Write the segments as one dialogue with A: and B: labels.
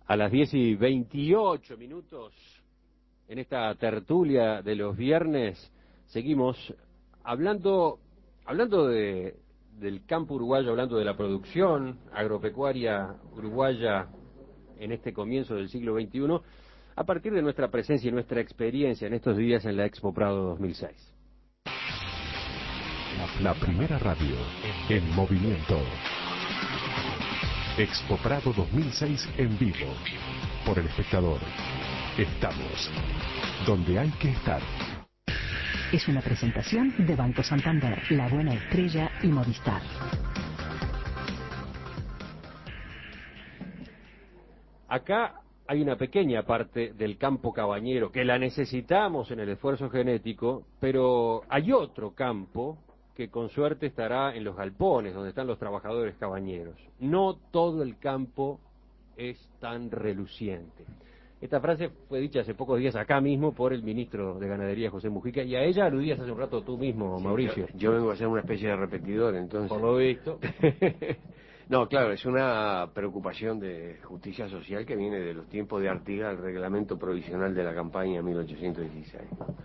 A: A las 10:28 en esta tertulia de los viernes seguimos hablando del campo uruguayo, hablando de la producción agropecuaria uruguaya en este comienzo del siglo XXI, a partir de nuestra presencia y nuestra experiencia en estos días en la Expo Prado 2006.
B: La primera radio en movimiento. Expo Prado 2006 en vivo. Por El Espectador. Estamos donde hay que estar.
C: Es una presentación de Banco Santander, La Buena Estrella y Movistar.
A: Acá hay una pequeña parte del campo cabañero que la necesitamos en el esfuerzo genético, pero hay otro campo que con suerte estará en los galpones, donde están los trabajadores cabañeros. No todo el campo es tan reluciente. Esta frase fue dicha hace pocos días acá mismo por el ministro de Ganadería, José Mujica, y a ella aludías hace un rato tú mismo, Mauricio.
D: Yo vengo a ser una especie de repetidor, entonces.
A: Por lo visto.
D: No, claro, es una preocupación de justicia social que viene de los tiempos de Artigas, el reglamento provisional de la campaña 1816.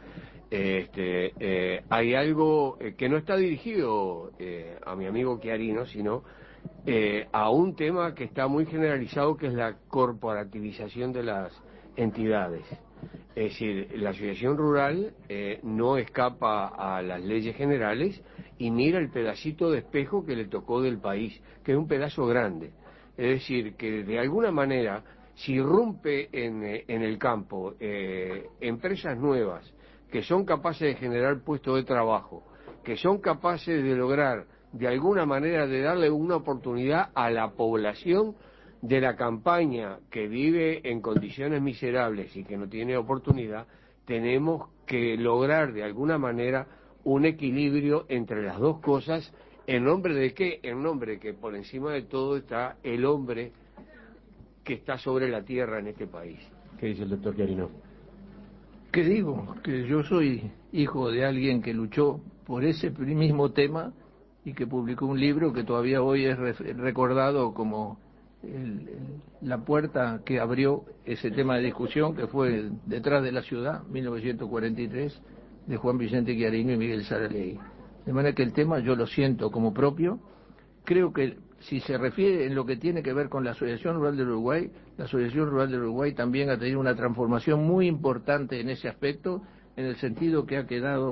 D: Hay algo que no está dirigido a mi amigo Chiarino, sino a un tema que está muy generalizado, que es la corporativización de las entidades. Es decir, la asociación rural no escapa a las leyes generales y mira el pedacito de espejo que le tocó del país, que es un pedazo grande. Es decir, que de alguna manera, si irrumpe en el campo empresas nuevas que son capaces de generar puestos de trabajo, que son capaces de lograr de alguna manera de darle una oportunidad a la población de la campaña que vive en condiciones miserables y que no tiene oportunidad, tenemos que lograr de alguna manera un equilibrio entre las dos cosas. ¿En nombre de qué? En nombre de que por encima de todo está el hombre que está sobre la tierra en este país.
A: ¿Qué dice el doctor Chiarino?
E: ¿Qué digo? Que yo soy hijo de alguien que luchó por ese mismo tema y que publicó un libro que todavía hoy es recordado como la puerta que abrió ese tema de discusión, que fue Detrás de la ciudad, 1943, de Juan Vicente Chiarino y Miguel Saralegui. De manera que el tema yo lo siento como propio. Creo que si se refiere en lo que tiene que ver con la Asociación Rural del Uruguay, la Asociación Rural del Uruguay también ha tenido una transformación muy importante en ese aspecto, en el sentido que ha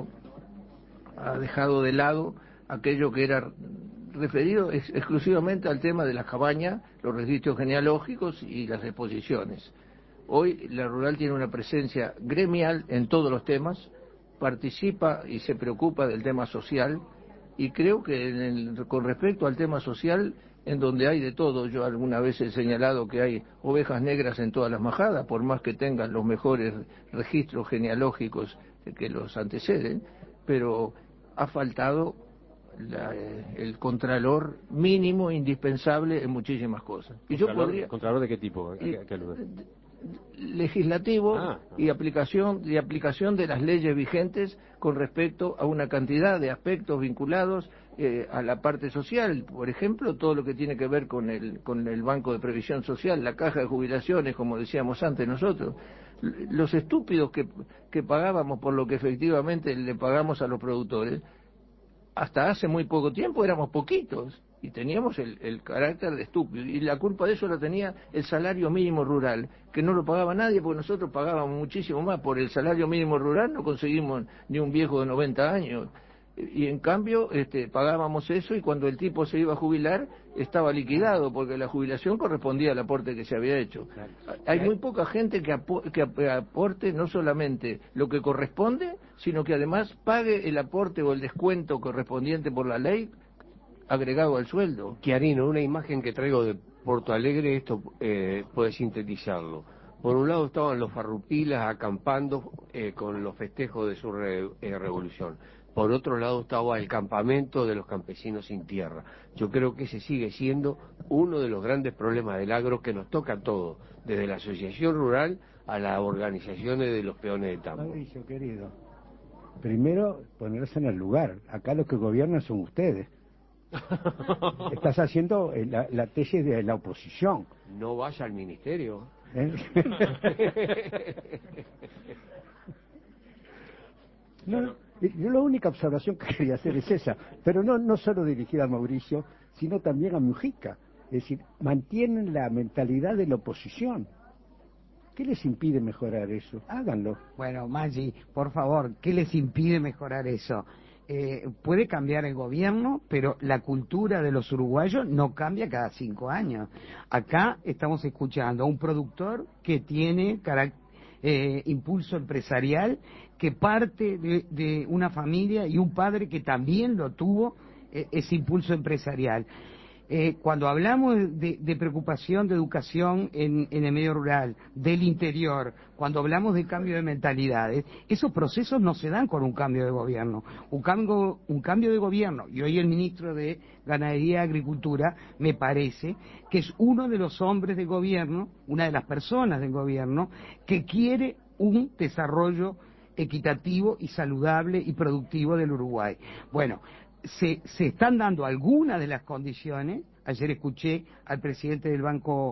E: dejado de lado aquello que era referido exclusivamente al tema de las cabañas, los registros genealógicos y las exposiciones. Hoy la rural tiene una presencia gremial en todos los temas, participa y se preocupa del tema social, y creo que con respecto al tema social, en donde hay de todo, yo alguna vez he señalado que hay ovejas negras en todas las majadas, por más que tengan los mejores registros genealógicos que los anteceden, pero ha faltado el contralor mínimo indispensable en muchísimas cosas. Y yo podría...
A: ¿Contralor de qué tipo?
E: Legislativo y aplicación de las leyes vigentes con respecto a una cantidad de aspectos vinculados a la parte social. Por ejemplo, todo lo que tiene que ver con el Banco de Previsión Social, la caja de jubilaciones, como decíamos antes nosotros. Los estúpidos que pagábamos por lo que efectivamente le pagamos a los productores, hasta hace muy poco tiempo éramos poquitos y teníamos el carácter de estúpido, y la culpa de eso la tenía el salario mínimo rural, que no lo pagaba nadie, porque nosotros pagábamos muchísimo más. Por el salario mínimo rural no conseguimos ni un viejo de 90 años, y en cambio pagábamos eso, y cuando el tipo se iba a jubilar estaba liquidado, porque la jubilación correspondía al aporte que se había hecho. Hay muy poca gente que aporte no solamente lo que corresponde, sino que además pague el aporte o el descuento correspondiente por la ley agregado al sueldo.
D: Chiarino, una imagen que traigo de Porto Alegre, esto puede sintetizarlo. Por un lado estaban los farrupilas acampando con los festejos de su revolución. Por otro lado estaba el campamento de los campesinos sin tierra. Yo creo que ese sigue siendo uno de los grandes problemas del agro que nos toca a todos, desde la asociación rural a las organizaciones de los peones de tambo.
F: Mauricio, querido, primero ponerse en el lugar. Acá los que gobiernan son ustedes. Estás haciendo la tesis de la oposición.
D: No vaya al ministerio.
F: ¿eh? No, yo la única observación que quería hacer es esa, pero no solo dirigida a Mauricio, sino también a Mujica. Es decir, mantienen la mentalidad de la oposición. ¿Qué les impide mejorar eso? Háganlo.
G: Bueno, Maggi, por favor, ¿qué les impide mejorar eso? Puede cambiar el gobierno, pero la cultura de los uruguayos no cambia cada 5 años. Acá estamos escuchando a un productor que tiene impulso empresarial, que parte de una familia y un padre que también lo tuvo, ese impulso empresarial. Cuando hablamos de preocupación de educación en el medio rural, del interior, cuando hablamos de cambio de mentalidades, esos procesos no se dan con un cambio de gobierno. Un cambio de gobierno, y hoy el ministro de Ganadería y Agricultura me parece que es uno de los hombres de gobierno, una de las personas del gobierno, que quiere un desarrollo equitativo y saludable y productivo del Uruguay. Bueno, se están dando algunas de las condiciones. Ayer escuché al presidente del Banco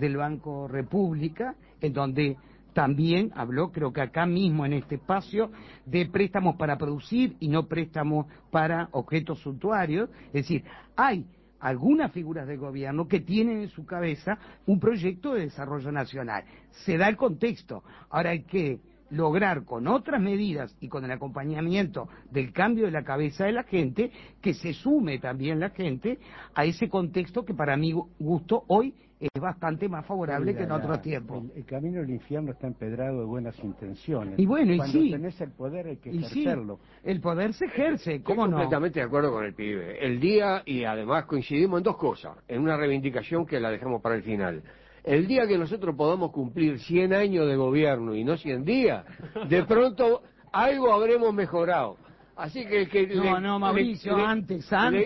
G: República, en donde también habló, creo que acá mismo en este espacio, de préstamos para producir y no préstamos para objetos suntuarios. Es decir, hay algunas figuras del gobierno que tienen en su cabeza un proyecto de desarrollo nacional. Se da el contexto. Ahora hay que lograr con otras medidas y con el acompañamiento del cambio de la cabeza de la gente, que se sume también la gente a ese contexto que para mi gusto hoy es bastante más favorable que en otros tiempos.
F: El camino del infierno está empedrado de buenas intenciones.
G: Y bueno,
F: Cuando
G: y sí.
F: tenés el poder hay que
G: Y sí,
F: ejercerlo.
G: el poder se ejerce, ¿cómo
D: Estoy
G: no?
D: completamente de acuerdo con el pibe. El día, y además coincidimos en dos cosas, en una reivindicación que la dejamos para el final. El día que nosotros podamos cumplir 100 años de gobierno y no 100 días, de pronto algo habremos mejorado. Así que
G: No, Mauricio, antes.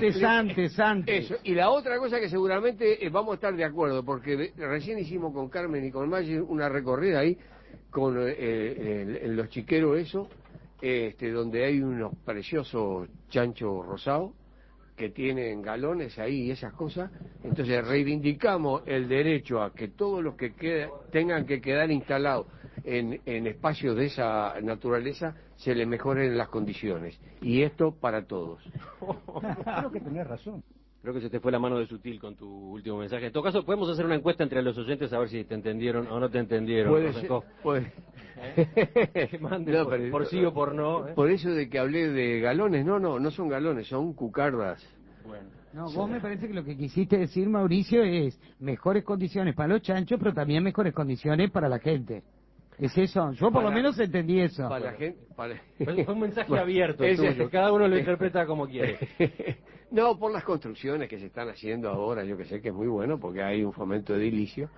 D: Eso. Y la otra cosa que seguramente vamos a estar de acuerdo, porque recién hicimos con Carmen y con Maggi una recorrida ahí con los chiqueros eso, donde hay unos preciosos chanchos rosados que tienen galones ahí y esas cosas. Entonces reivindicamos el derecho a que todos los que tengan que quedar instalados en espacios de esa naturaleza se les mejoren las condiciones, y esto para todos.
F: Creo que tenés razón.
A: Creo que se te fue la mano de sutil con tu último mensaje. En todo caso, podemos hacer una encuesta entre los oyentes a ver si te entendieron o no te entendieron.
D: Puede ser, puede.
A: Que manden por sí o por no.
D: Por eso de que hablé de galones, no son galones, son cucardas.
A: Bueno.
G: No, vos me parece que lo que quisiste decir, Mauricio, es mejores condiciones para los chanchos, pero también mejores condiciones para la gente. ¿Es eso? Yo por lo menos entendí eso.
D: Para la gente,
A: Fue un mensaje abierto el tuyo, cada uno lo interpreta como quiere.
D: No, por las construcciones que se están haciendo ahora, yo que sé que es muy bueno, porque hay un fomento edilicio.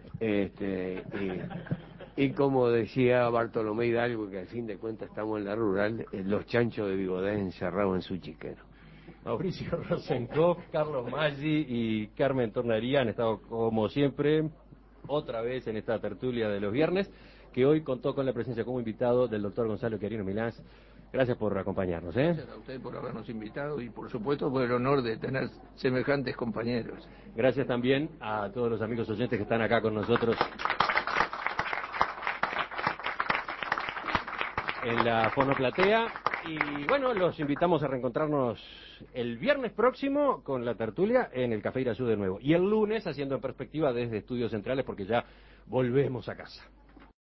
D: Y como decía Bartolomé Hidalgo, que al fin de cuentas estamos en la rural, los chanchos de Vigodés encerrados en su chiquero.
A: Mauricio Rosenkopf, Carlos Maggi y Carmen Tornería han estado como siempre, otra vez en esta tertulia de los viernes, que hoy contó con la presencia como invitado del doctor Gonzalo Chiarino Milán. Gracias por acompañarnos.
E: Gracias a usted por habernos invitado y por supuesto por el honor de tener semejantes compañeros.
A: Gracias también a todos los amigos oyentes que están acá con nosotros en la fonoplatea. Y bueno, los invitamos a reencontrarnos el viernes próximo con la tertulia en el Café Irazú de nuevo. Y el lunes haciendo en perspectiva desde Estudios Centrales, porque ya volvemos a casa.